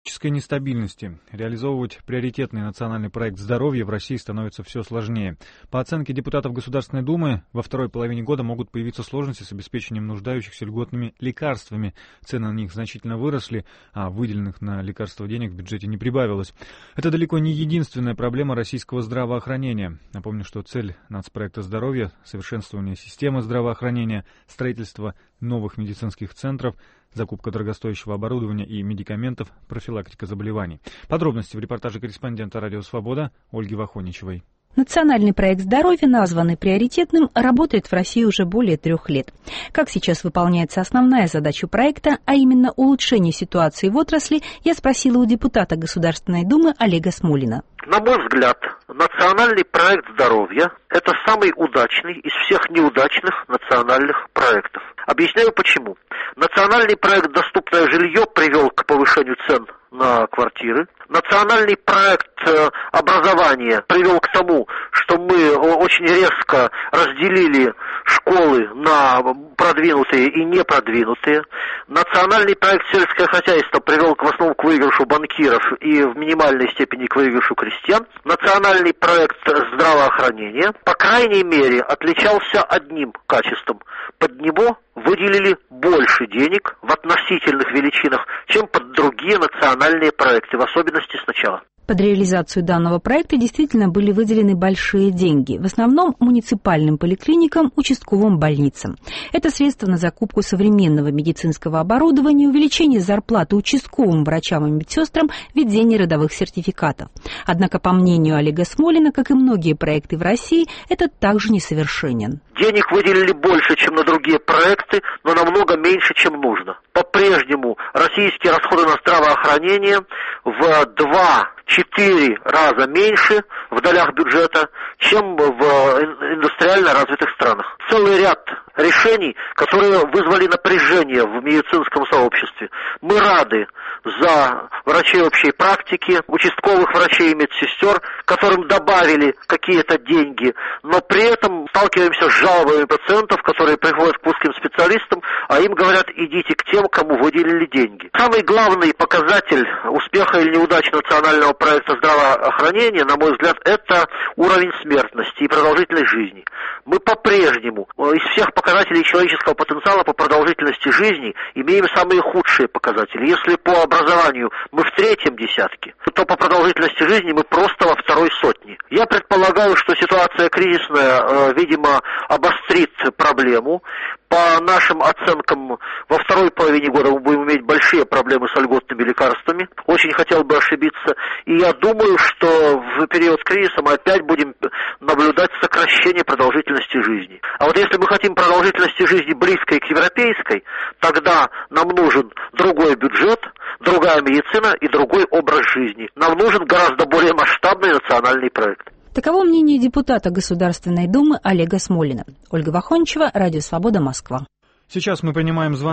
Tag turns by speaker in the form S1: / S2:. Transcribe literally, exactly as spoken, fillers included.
S1: Политической нестабильности. Реализовывать приоритетный национальный проект здоровья в России становится все сложнее. По оценке депутатов Государственной Думы, во второй половине года могут появиться сложности с обеспечением нуждающихся льготными лекарствами. Цены на них значительно выросли, а выделенных на лекарства денег в бюджете не прибавилось. Это далеко не единственная проблема российского здравоохранения. Напомню, что цель нацпроекта здоровья – совершенствование системы здравоохранения, строительство новых медицинских центров, закупка дорогостоящего оборудования и медикаментов, профилактика заболеваний. Подробности в репортаже корреспондента «Радио Свобода» Ольги Вахоничевой.
S2: Национальный проект здоровья, названный приоритетным, работает в России уже более трех лет. Как сейчас выполняется основная задача проекта, а именно улучшение ситуации в отрасли, я спросила у депутата Государственной Думы Олега Смолина.
S3: На мой взгляд, национальный проект здоровья – это самый удачный из всех неудачных национальных проектов. Объясняю почему. Национальный проект «Доступное жилье» привел к повышению цен на квартиры. Национальный проект образования привел к тому, что мы очень резко разделили школы на продвинутые и непродвинутые. Национальный проект сельское хозяйство привел в основном к выигрышу банкиров и в минимальной степени к выигрышу крестьян. Национальный проект здравоохранения, по крайней мере, отличался одним качеством. Под него выделили больше денег в относительных величинах, чем под другие национальные проекты, в особенности сначала.
S2: Под реализацию данного проекта действительно были выделены большие деньги, в основном муниципальным поликлиникам, участковым больницам. Это средства на закупку современного медицинского оборудования, увеличение зарплаты участковым врачам и медсестрам, введение родовых сертификатов. Однако, по мнению Олега Смолина, как и многие проекты в России, этот также несовершенен.
S3: Денег выделили больше, чем на другие проекты, но намного меньше, чем нужно. По-прежнему российские расходы на здравоохранение в два-четыре раза меньше в долях бюджета, чем в индустриально развитых странах. Целый ряд решений, которые вызвали напряжение в медицинском сообществе. Мы рады за врачей общей практики, участковых врачей и медсестер, которым добавили какие-то деньги, но при этом сталкиваемся с жалобами пациентов, которые приходят к узким специалистам, а им говорят: идите к тем, кому выделили деньги. Самый главный показатель успеха или неудачи национального проекта здравоохранения, на мой взгляд, это уровень смертности и продолжительность жизни. Мы по-прежнему из всех показателей человеческого потенциала по продолжительности жизни имеем самые худшие показатели. Если по образованию мы в третьем десятке, то по продолжительности жизни мы просто во второй сотне. Я предполагаю, что ситуация кризисная, видимо, обострит проблему. По нашим оценкам, во второй половине года мы будем иметь большие проблемы с льготными лекарствами. Очень хотел бы ошибиться. И я думаю, что в период кризиса мы опять будем наблюдать сокращение продолжительности жизни. А вот если мы хотим продолжительности жизни близкой к европейской, тогда нам нужен другой бюджет, другая медицина и другой образ жизни. Нам нужен гораздо более масштабный национальный проект.
S2: Таково мнение депутата Государственной Думы Олега Смолина. Ольга Вахоничева, Радио Свобода, Москва.
S1: Сейчас мы принимаем звонки.